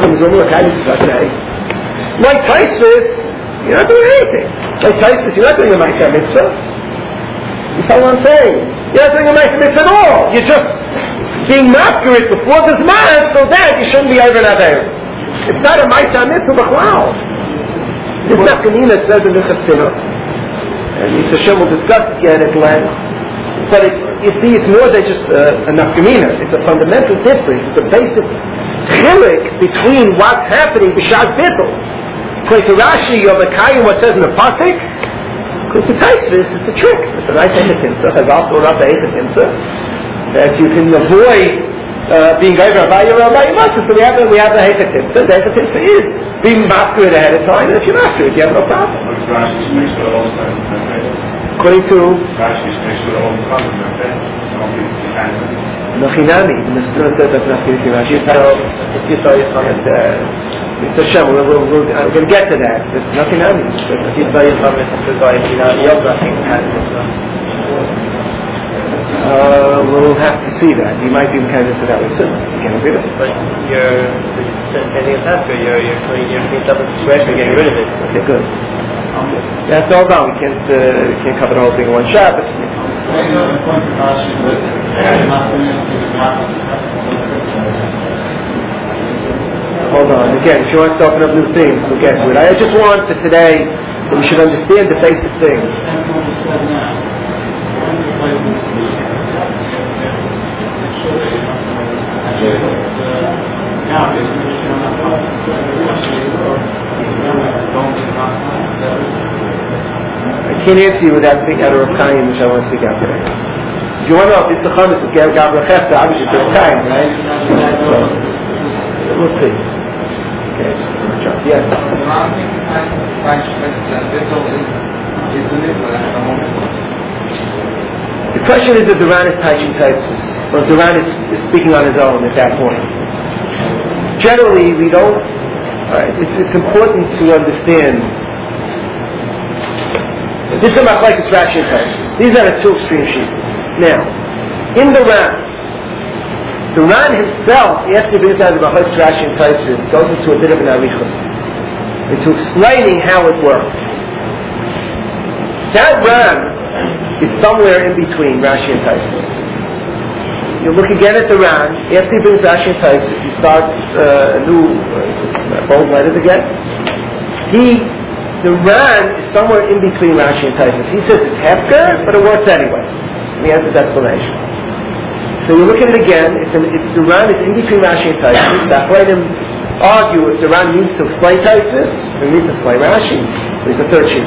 like Taisus, you're not doing anything. Like Taisus, you're not doing a ma'isa mitzvah. You follow what I'm saying? You're not doing a Ma'aseh Mitzvah at all. You're just being mafkarit before the Zman, so that you shouldn't be over an Aveir. It's not a Ma'aseh Mitzvah b'chlal. This Nafkamina says in the Chassidah, and Yisrael Hashem will discuss it again at length. But you see, it's more than just a Nafkamina. It's a fundamental difference. It's a basic chilik between what's happening b'shas bittul. According to Rashi, you're Makayim what says in the pasuk. According to Taisvis, it's a trick. It's a nice echetimsa. Chazal or Rabbi echetimsa. That you can avoid being over Rabbi Yimasa. So we have the echetimsa. The echetimsa is being mafkarid ahead of time. And if you're mafkarid, you have no problem. According to Nachinami, the Mishnah says that's not Rashi. It's a Shem. We're going to get to that. It's Nachinami. We'll have to see that. You might be kind of that way too. You can't agree with it. But you're sending a pastor. You're cleaning up a situation. You're getting rid of it. Okay, good. That's all done. We can't cover the whole thing in one shot. But hold on. Again, if you want to open up new things, we'll get to it. I just want for today that we should understand the basic things. I can't answer you without thinking out of Rav Chaim, which I want to speak out today. If you want to know if it's the Chametz of Gabriel Chefta, obviously it's Rav Chaim, right? So, we'll see. Okay. Yes. The question is if Duran is Taishin Taisus, or Duran is speaking on his own at that point. Generally, we don't. It's important to understand. This is not like it's Rashi and Taisus. These are the two extreme sheets. Now, in the Ran himself, after he brings out the Bahas Rashi and Taisus, goes into a bit of an arichus, into explaining how it works. That Ran is somewhere in between Rashi and Taisus. You look again at the Ran. After he brings Rashi and Taisus, he starts a new bold letters again. The Ran is somewhere in between Rashi and Taisus. He says it's hefker, but it works anyway. And he has his explanation. So you look at it again. The Ran is in between Rashi and Taisus. That let him argue if the Ran needs to explain Taisus, or he needs to explain Rashi. So he's the third sheet.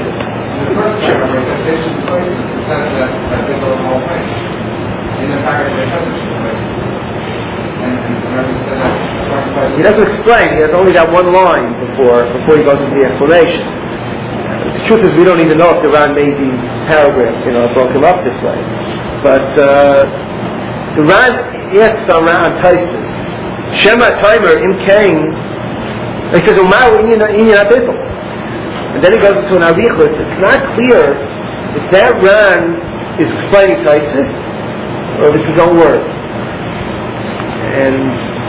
He doesn't explain. He has only that one line before he goes into the explanation. The truth is, we don't even know if the Ran made these paragraphs, broke them up this way. But the Ran asks on Taisus, Shema Timer Im Kain. He says, "Umaru Inyan Abidol." And then he goes into an arichus. It's not clear if that Ran is explaining Taisus or if it's his own words. And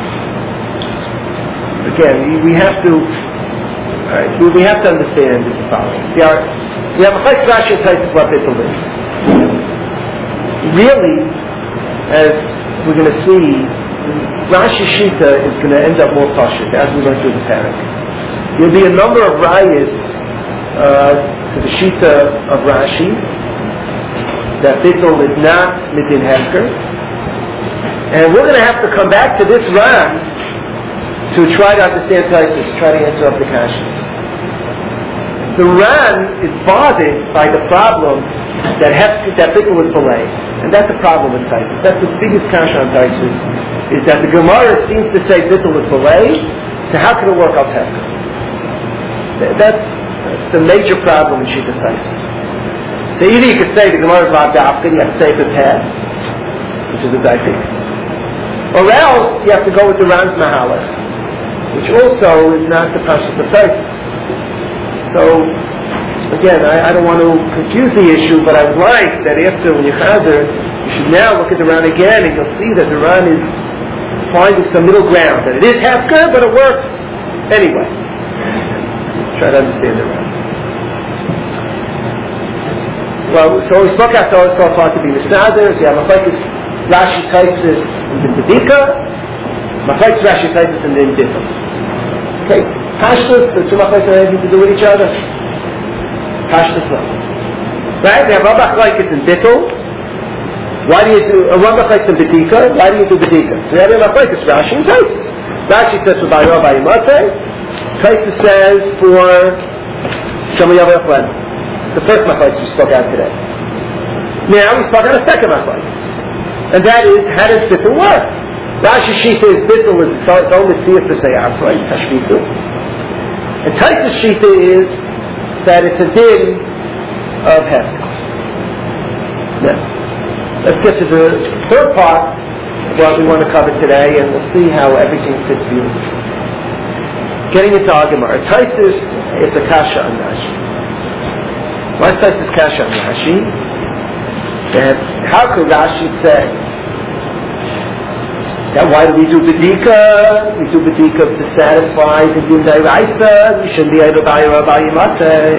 again, we have to understand the following. We have a Chayes Rashi and Taisus what Bittul is. Really, as we're going to see, Rashi Shita is going to end up more pashut as we go through the parak. There'll be a number of rayas to the Shita of Rashi, that Bittul is not Midin Hefker. And we're going to have to come back to this Ran to try to understand Taisus, try to answer up the questions. The Ran is bothered by the problem that Bittul is delayed. And that's the problem with Taisus. That's the biggest kasha on Taisus, is that the Gemara seems to say Bittul is delayed, so how can it work out Hefker? That's the major problem in Shittas Taisus. So either you could say the Gemara is not adopted, you have to say the path, which is the Daifik. Or else you have to go with the Ran's Mahalach, which also is not the Pashas of Taisus. So, again, I don't want to confuse the issue, but I would like that after when you chazer, you should now look at the Ran again and you'll see that the Ran is finding some middle ground. That it is Hefker, but it works anyway. Try to understand it right. Well, so we spoke after all so far to be Misnaders. You have Machlokes Rashi Taisus and the Bedika. Machlokes Rashi Taisus and the Bittul. Okay, Pashtus, the two Machlokes have anything to do with each other. Pashtus no. Right? We have one Machlokes in Bittul. Why do you do one Machlokes in Bedika? Why do you do Bedika? So we have Machlokes Rashi and Taisus. Rashi says for Bayra Bayimate. Taisus says for Shemayav Echlen. The first Machlokes we spoke out today. Now we spoke out a second Machlokes. And that is, how does Bittul work? Rashi Shita is Bittul is its own Mitzvah to say outside, Tashbisu. And Taisus Shita is that it's a din of Hefker. Now, let's get to the third part of what we want to cover today, and we'll see how everything fits beautifully. Getting into our Gemara. Taisus is a kasha on Rashi. Why is Taisus kasha on Rashi? That how could Rashi say that why do we do Bedika? We do Bedika to satisfy the Din Dairaisa. We shouldn't be able to buy Rabbi Yimate.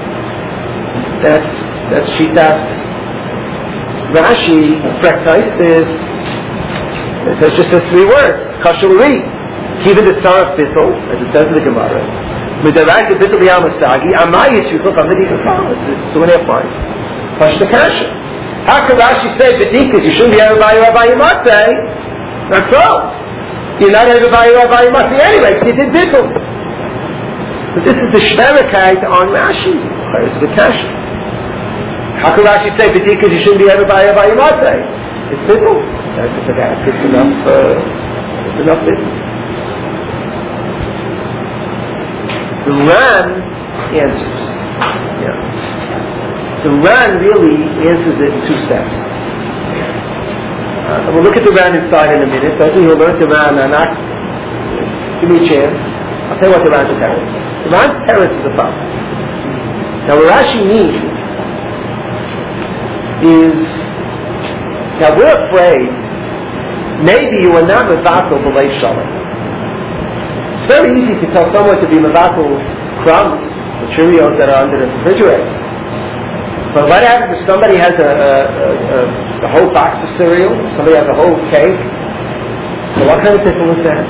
That's Shitas. Rashi, Taisus, it just says three words. Kashaluri. Even the son of Bittul, as it says in the Gemara. Midaraita Bittul Yamasagi. Amayis Yukuk Amedika Famas. It's 2.5 lines. Pashta Kasha. How can Rashi say Bedikas? You shouldn't be able to buy Rabbi Yimate. That's all. You're not able to buy Rabbi Yimate anyway, because you did Bittul. So this is the Shverikite on Rashi. Where's the Kasha? How can Rashi say Bedikas? You shouldn't be able to buy Rabbi Yimate? It's Bittul. It's enough Bittul. The Ran answers. Yeah. The Ran really answers it in two steps. We'll look at the Ran inside in a minute. Those of you who learned the Ran are not. Give me a chance. I'll tell you what the Ran's teretz is. The Ran's teretz is the following. Now, what Rashi means is that we're afraid maybe you are not mevatel b'lei shalom. It's very easy to tell someone to be mevatel crumbs, the Cheerios that are under the refrigerator. But what happens if somebody has a whole box of cereal, somebody has a whole cake? So what kind of people is that?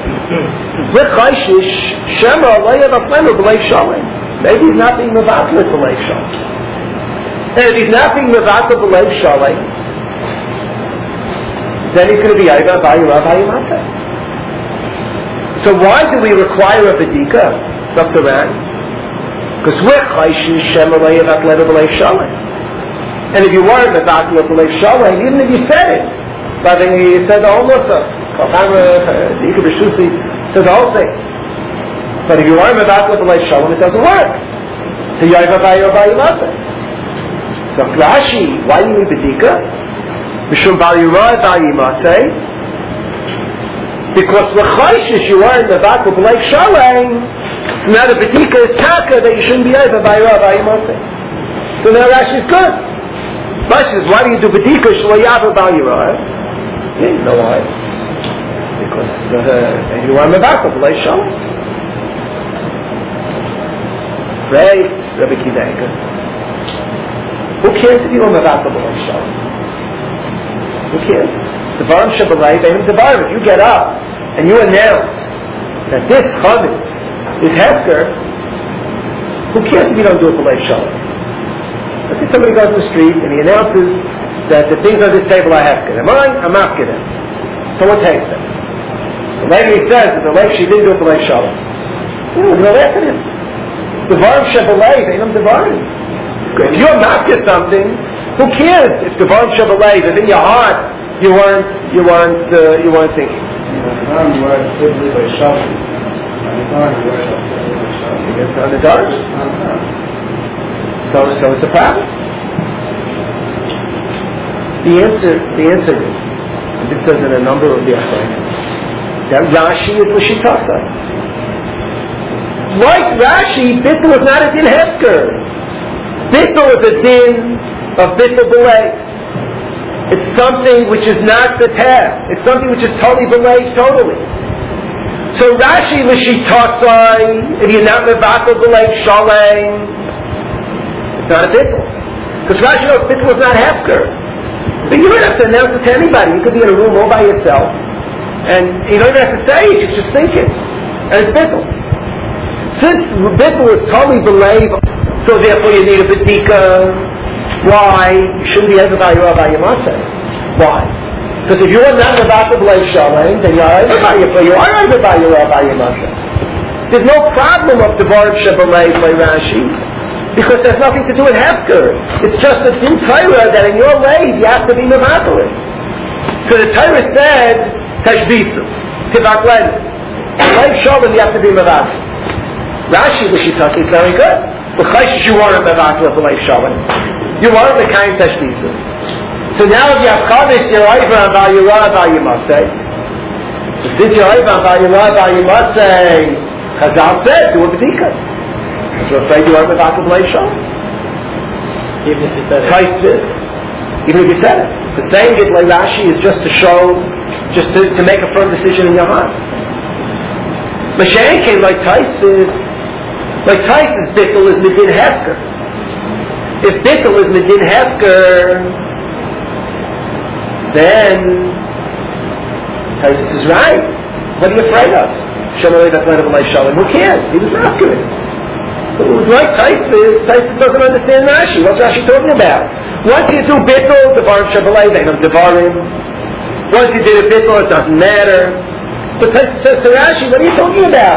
Maybe he's not being mevatel b'lei shalom. And if he's not being mevatel b'lei shalom, then he's going to be Ayva by Rabbi Yimate. So why do we require a Bedika? Dr. Ran? Because we're Chayshin Shem Alei Atleta B'lei Shalom. And if you weren't Mevatel B'lei Shalom, even if you said it, but then you said the whole Musaf, Dika B'Shusi, said the whole thing. But if you weren't Mevatel B'lei Shalom, it doesn't work. So Ayva by Rabbi Yimate. So Rashi, why do you need Bedika? Mishum Bal Yirah Bal Yimate, because l'chayshish you are in the vacuum b'lei shalom, so now the Bedika is taka that you shouldn't be over by Yirah Bal Yimate. So now Rashi is good. Rashi says, why do you do Bedika shlo yava Bal Yirah? Yeah, you know why? Because you are in the vacuum b'lei shalom. Great, Rabbi Kidenka. Who cares if you are in the vacuum b'lei shalom? Who cares? The Barim Shabbalai, if you get up and you announce that this chametz is hefker, who cares if you don't do it b'lei shalom? Let's say somebody goes to the street and he announces that the things on this table are hefker. Am I? I'm after them. Someone takes them. So later he says that the lady she didn't do it b'lei shalom. We're going to laugh at him. The Barim Shabbalai, the Barim. If you're after something, who cares if the Barim Shabbalai, if in your heart you weren't thinking? It's on the dark. So it's a problem. The answer is, and this says in a number of the assignments, that Rashi is l'shitasa. Like Rashi, Bittul is not a din hefker. Bittul is a din of Bittul b'lei. It's something which is not the tab. It's something which is totally b'lei, totally. So Rashi l'shitasa, if you're not mevatel b'lei shalem, it's not a Bittul. Because Rashi knows bittul is not hefker. But you don't have to announce it to anybody. You could be in a room all by yourself, and you don't even have to say it. You just think it, and it's bittul. Since bittul is totally believed, so therefore you need a bedika. Why? You shouldn't be able by your Rabbi Yamase. Why? Because if you are not about to believe Shalom, then you are able by your Rabbi Yamase. There's no problem of Devarim Shabbalay by Rashi, because there's nothing to do with Hefker. It's just a din Torah that in your ways you have to be Mavatalit. So the Torah said, Tashbisu, Tivakled. Like Shalom, you have to be Mavatalit. Rashi, the Shittas, is very good. Because you weren't Mavatalit for Like Shalom. You weren't the kind Tashbisu. So now if you have Kaddish, you're over on Vayurah, Vayimase. So since you're over on Vayurah, Vayimase, Chazal said, do a bedika. So we're afraid you are about to blame Shalom. Even if you said Taisus, even if you said it. The saying it like Rashi is just to show, just to make a firm decision in your heart. Mashiach came like Taisus bittul is Medin Hefker. If bittul is Medin Hefker, then Taisus is right. What are you afraid of? Who cares? He was not good. Like Taisus doesn't understand Rashi. What's Rashi talking about? Once you do bittul, Devarim Shabbalay, they know Devarim. Once you did a bittul, it doesn't matter. But Taisus says to Rashi, what are you talking about?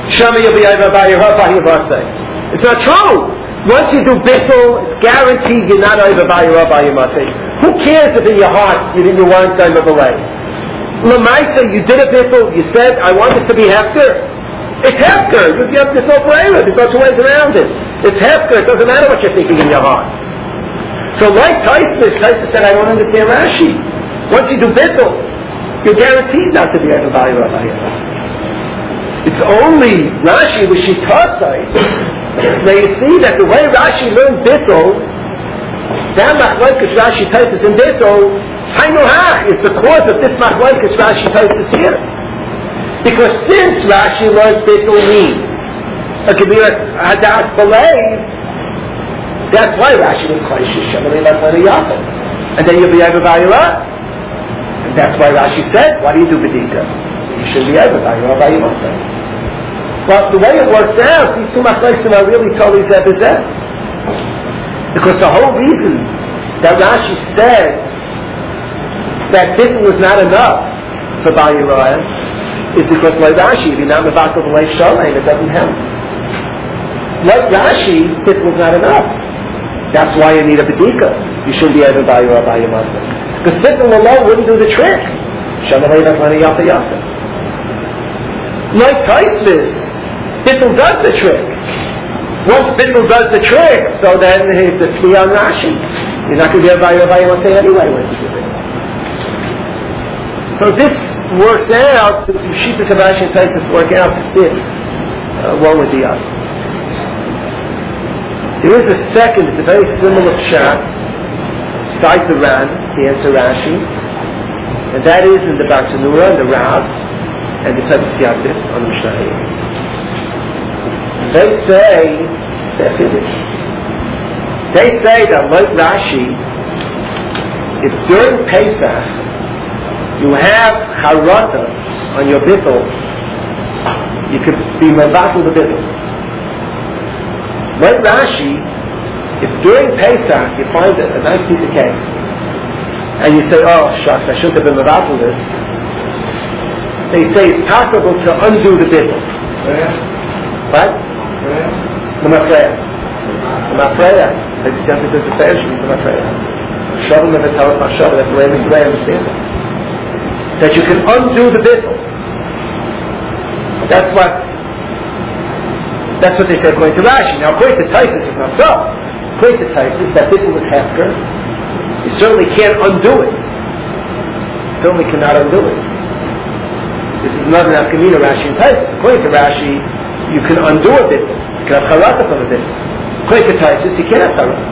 It's not true. Once you do bittul, it's guaranteed you're not over by your Rabbi Yamase. Who cares if in your heart you weren't going to belay? Lamaisa, you did a bittul, you said, I want this to be hefker. It's hefker. There's no flavor. There's no two ways around it. It's hefker. It doesn't matter what you're thinking in your heart. So like Taisus said, I don't understand Rashi. Once you do bittul, you're guaranteed not to be able to buy Rabbi Yamase. It's only Rashi which she taught us. Now you see that the way Rashi learned bittul, that machlokes Rashi Taisus in bittul, Hainuha is the cause of this machlokes Rashi Taisus here. Because since Rashi learned bittul means a Gebira Hadas Balei, that's why Rashi was Chayshish Shemalei Latmana Yaakov. And then you'll be able to buy your up. And that's why Rashi said, why do you do Bedika? You should be able to buy your up by your own. But the way it works out, these two machlokes are really totally zeh. Because the whole reason that Rashi said that bittul was not enough for Bal Yirayah is because like Rashi, if you're not mevatel b'leif shalom, it doesn't help. Like Rashi, bittul was not enough. That's why you need a bedika. You shouldn't be able to Bal Yirayah by your Muslim. Because bittul alone wouldn't do the trick. Like Taisvis, bittul does the trick. Once bittul does the trick, so then it's a tzvi on Rashi. You're not going to be able to Bal Yirayah anyway. So this works out, the Shita Kavashi and Taisus work out to fit one with the other. There is a second, it's a very similar pshat, besides the Ran, the answer Rashi, and that is in the Bartanura, and the Rav, and the Taisus Yadif on the Mishnah. They say, they're finished. They say that like Rashi, if during Pesach, you have harata on your bittul, you could be mevatel the bittul. Like Rashi, if during Pesach you find a nice piece of cake, and you say, oh shucks, I shouldn't have been mevatel this, they say it's possible to undo the bittul. What? L'mafreya. I just emphasize the fair, l'mafreya. Shavim never tell us not shavim, that's the way Mr. Ray understands it. That you can undo the bittul. That's what they say according to Rashi. Now according to Taisus it's not so. According to Taisus, that bittul is hefker. You certainly can't undo it. You certainly cannot undo it. This is not an Afkamina Rashi and Taisus. According to Rashi, you can undo a bittul. You can have charata from a bittul. According to Taisus, you can't have charata.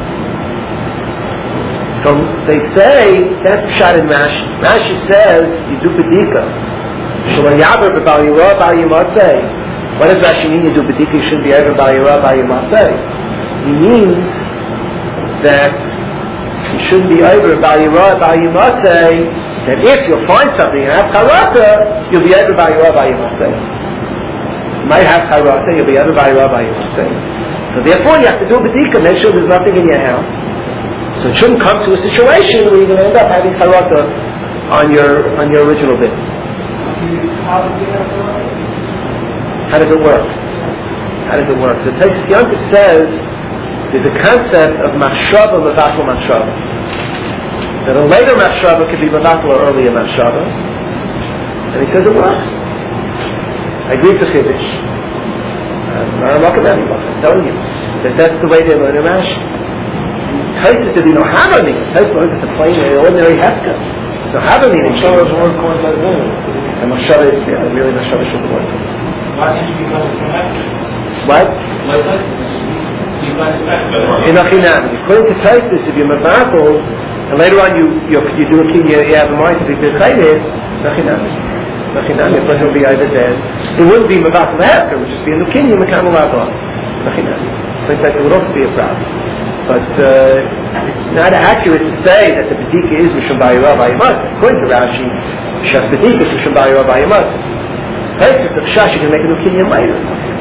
So they say, that's shot in Rashi. Rashi says, you do bedika. Shalayaber b'bal yirah b'al yimatzeh. What does Rashi mean you do bedika, you shouldn't be ever b'al yirah b'al yimatzeh? He means that You shouldn't be over Bal Yirah, Bal Yimaseh, that if you'll find something and have Karata, you'll be over Bal Yirah, Bal Yimaseh. You might have Karata, you'll be over Bal Yirah, Bal Yimaseh. So therefore you have to do a Bedika, make sure there's nothing in your house. So it shouldn't come to a situation where you're going to end up having Karata on your original bid. How does it work? How does it work? So Taisus Yontif says there's a concept of machshava, mevatel machshava. That a later machshava could be mevatel or earlier machshava. And he says it works. I agree to Chiddush. I'm telling you that that's the way they learn in Rashi. Taisus said, no have a meaning. Taisus learns it's a plain, ordinary hefka. No have a meaning. Machshava is more important than that. And machshava is, really machshava should work. Why did you become a connector? What? In a chinam. According to Taisus, if you're mevatel, and later on you do a king, you have a mind to be b'chayid, nachinam. Nachinam, your person will be either dead. It wouldn't be mevatel hefka, it would just be a king, mekam l'avon. Nachinam. So Taisus would also be a problem. But it's not accurate to say that the bedika is mishum b'yirah b'yimat. According to Rashi, shas bedika is mishum b'yirah b'yimat. Taisus of Shash, you can make a new kinyan later.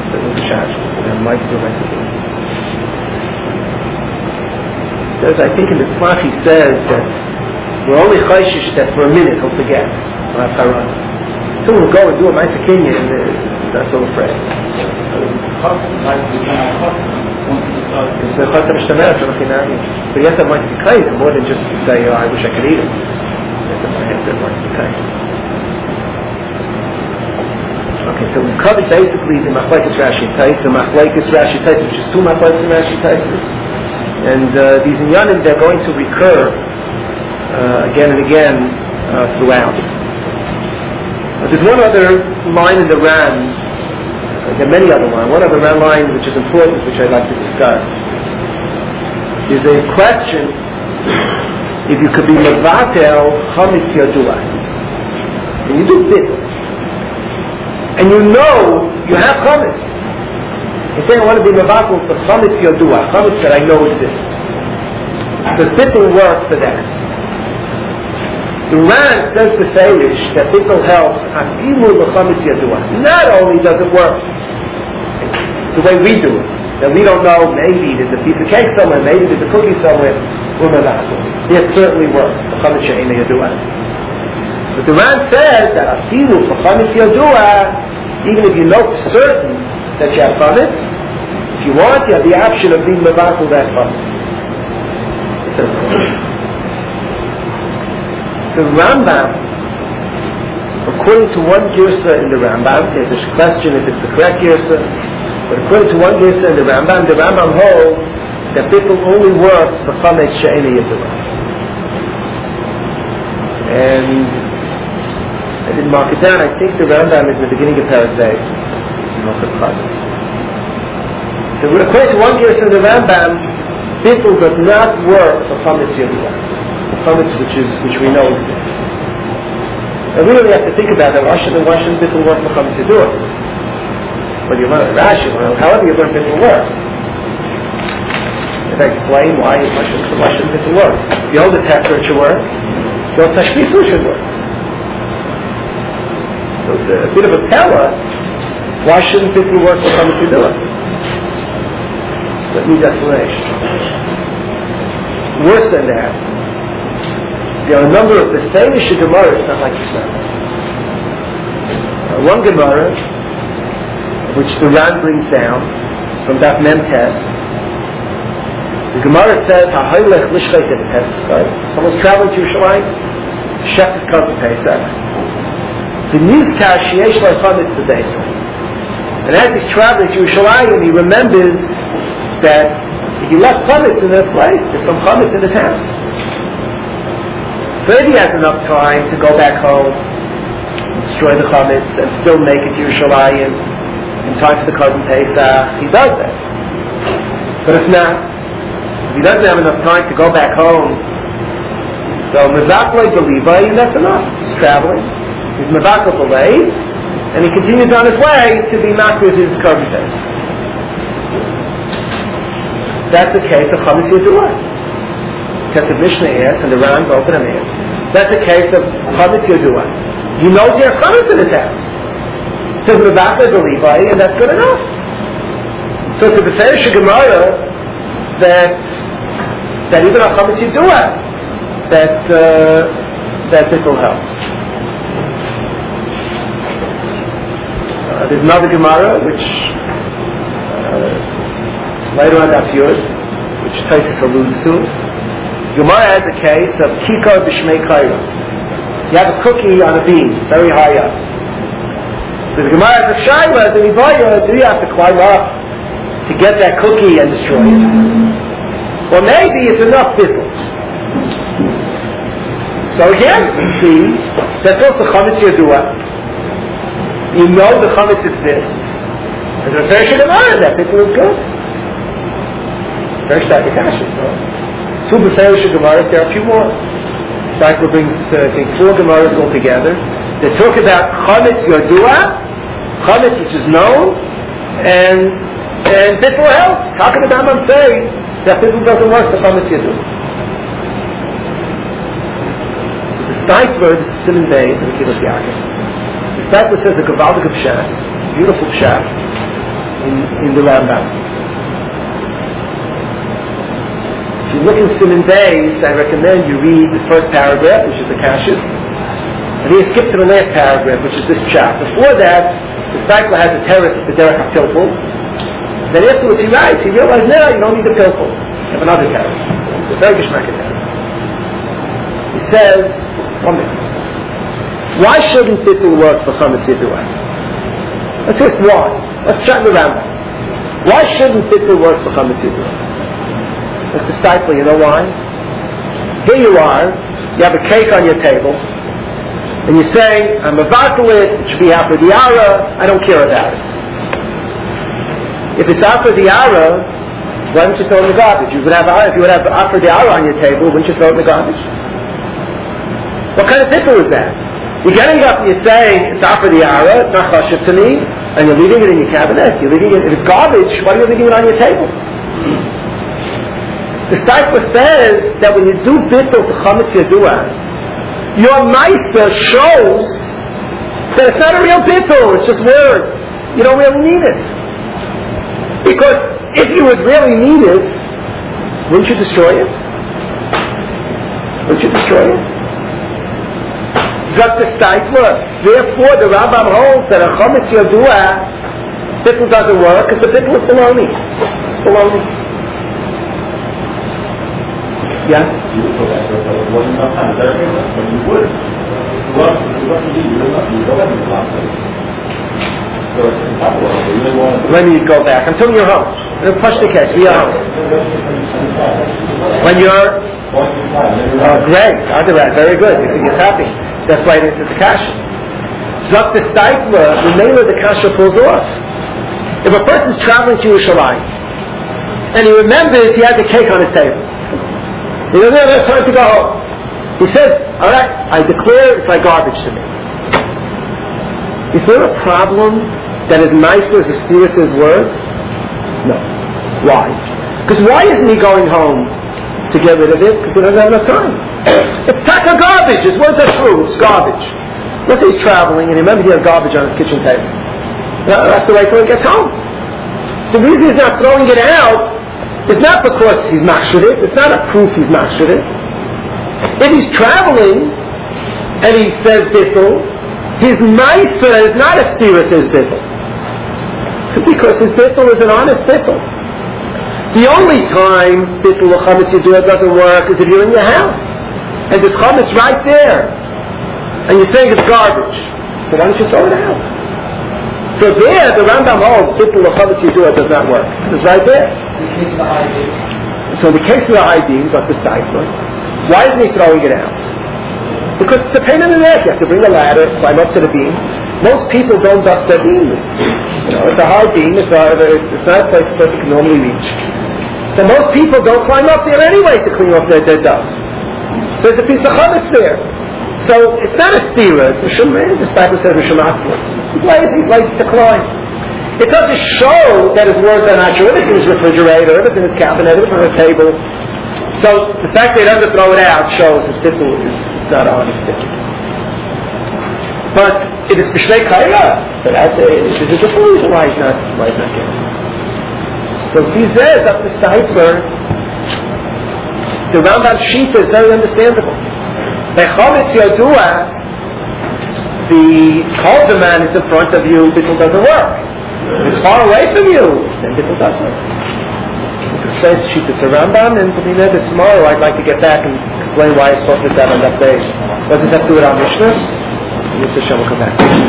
Says, I think in the Tzlach he says that we're only chayshish that for a minute he'll forget. So we'll go and do a Ma'aser Kinyan and not so afraid. It's a chata b'shtamer, but you have to have Ma'aser Kinyan more than just to say, I wish I could eat it. You have to have Ma'aser Kinyan. Okay, so we've covered basically the Machlekes Rashi Taisus, the Machlekes Rashi Taisus, which is two Machlekes Rashi Taisus, and these inyanim they're going to recur again and again throughout. There's one other line in the Ran, there are many other lines. One other Ran line which is important, which I'd like to discuss, is a question if you could be mevatel chametz yadua, and you do bittul. And you know you have chametz. You say I want to be mevatel for chametz yadua, chametz that I know exists. Does bittul work for that? The Ran says to Feirish that bittul helps afilu lechametz yadua. Not only does it work the way we do it, that we don't know, maybe there's a piece of cake somewhere, maybe there's a cookie somewhere, we're mevatel. It certainly works. Chametz she'eina yadua. But the Ran says that afilu for chametz yadua, even if you know for certain that you have chametz, if you want, you have the option of being mevatel that chametz. The Rambam, according to one girsa in the Rambam, there's a question if it's the correct girsa, but according to one girsa in the Rambam holds that bittul only works for chametz she'eina yadua. And I didn't mark it down. I think the Rambam is in the beginning of Parak Beis. According to one case in the Rambam, bittul does not work for chametz yadua, chametz which we know exists. And we really have to think about that. Why shouldn't bittul work for chametz yadua? Well, you learn Rashi. However you learn bittul works. If I explain why shouldn't bittul work? The older Tefsir should work. The old Tashbisu should work. So it's a bit of a tella. Why shouldn't bittul work for chametz yadua? Let me explanation. Worse than that, there are a number of the famous Gemaras not like this now. One Gemara, which the Ran brings down from Daf Mem Tes, the Gemara says, "Ha'hoylech lishchait et Pesach." Someone's traveling to Yerushalayim, chef is come to Pesach. The nizkar sheyesh lo chametz b'beis. And as he's traveling to Yerushalayim, he remembers that if he left chametz in that place, there's some chametz in his house. So if he has enough time to go back home, destroy the chametz, and still make it to Yerushalayim in time for the Korban Pesach, he does that. But if not, if he doesn't have enough time to go back home, so mevatel b'levay, that's enough. He's traveling. He's mevatel b'levay, and he continues on his way to be knocked with his Korban Pesach. That's the case of chametz yadua. Kesef Mishnah asks, and the Ran open and asks. That's a case of Chametz Yodua. You know there's Chametz in his house. Says Rebecca the Levi, and that's good enough. So to the Ferish Gemara that even a Chametz Yodua that it will help. There's another Gemara which later on Daf Yud, which Taisus alludes to. Gemara has a case of Kikar B'Shmei Kaira. You have a cookie on a beam, very high up. So the Gemara has a Shaila, the Rivaya, do you have to climb up to get that cookie and destroy it? Or maybe it's enough bittles. So again, you see, that's also Chametz Yodua. You know the chametz exists. As a Ferish Gemara, that people is good. Ferish Takakashi. Two Ferish Gemaras, there are a few more. Cycle brings, I think, 4 Gemaras altogether. They talk about chametz Yodua, chametz which is known, and bittul else. How can the Rambam say that bittul doesn't work for chametz Yodua? So the Steipler, this is Simon Beis, and Kibbutz Yaakov. That says a Gavaldik of Pshat, beautiful Pshat in the Rambam. If you look in Simon Beis, I recommend you read the first paragraph, which is the Kashas, and then you skip to the last paragraph, which is this Pshat. Before that, the Steipler has a terrace of the Derech HaPilpul. Then afterwards he writes, he realized now you don't need the Pilpul. You have another terrace. It's a very Geshmaka terrace. He says, 1 minute. Why shouldn't bittul work for Chametz Yodua? Let's ask why. Let's chat the Rambam. Why shouldn't bittul work for Chametz Yodua? Let's disciple, you know why? Here you are, you have a cake on your table, and you say, I'm about to it should be after the Ara, I don't care about it. If it's after the Ara, why don't you throw it in the garbage? If you would have after the Ara on your table, wouldn't you throw it in the garbage? What kind of bittul is that? You're getting up and you're saying, it's after the Ara, it's not chashuv to me, and you're leaving it in your cabinet, you're leaving it, if it's garbage, why are you leaving it on your table? The Steipler says that when you do bittul to Chametz Yodua, your Maisa shows that it's not a real bittul, it's just words. You don't really need it. Because if you would really need it, wouldn't you destroy it? Wouldn't you destroy it? Zot the Steipler. Therefore, the Rambam holds that a Chametz Yodua bittul doesn't work because the bittul is baloney. Baloney. Yeah? When you go back, until you're home. Push the case. We are home. When you're great. Very good. You think it's happy. That's right into the kasha. Zok the Steipler, the name of the kasha pulls off. If a person's traveling to Yerushalayim and he remembers he had the cake on his table, he doesn't have time to go home. He says, all right, I declare it's like garbage to me. Is there a problem that is nicer as a spirit to his words? No. Why? Because why isn't he going home to get rid of it? Because he doesn't have enough time. It's taka garbage. His words are true. It's garbage. Let's say he's traveling and he remembers he has garbage on his kitchen table. That's the way till he gets home. The reason he's not throwing it out is not because he's machshir it. It's not a proof he's machshir it. If he's traveling and he says bittul, his ma'isa is not a spirit his bittul. Because his bittul is an honest bittul. The only time bittul or chametz yodua doesn't work is if you're in your house and there's chametz right there and you're saying it's garbage. So why don't you throw it out? So there, the Rambam holds bittul or chametz yodua does not work. It's right there. So in the case of the IDs of the Steipler, why isn't he throwing it out? Because it's a pain in the neck. You have to bring a ladder, climb up to the beam. Most people don't dust their beams. It's a hard beam. It's not a place a person can normally reach. So most people don't climb up there anyway to clean off their dead dust. So there's a piece of chametz there. So it's not a stira. It's a shumah. The Steipler says a shumah. He's lazy to climb. It doesn't show that his words are not true. If it's in his refrigerator, if it's in his cabinet, if it's on a table. So the fact they don't throw it out shows his bittul is not a honest bittul. But it is b'shnei kaira. But there's a different reason why he's not getting it. So these days, up to Steipler, the Rambam's sheet is very understandable. By Chometz Yodua, the Kol man is in front of you, bittul doesn't work. If it's far away from you, then bittul does work. The says sheet is a Rambam, and to be there this tomorrow, I'd like to get back and explain why I spoke with that on that page. What does it have to do with our Mishnah? So Mr. Shem will come back.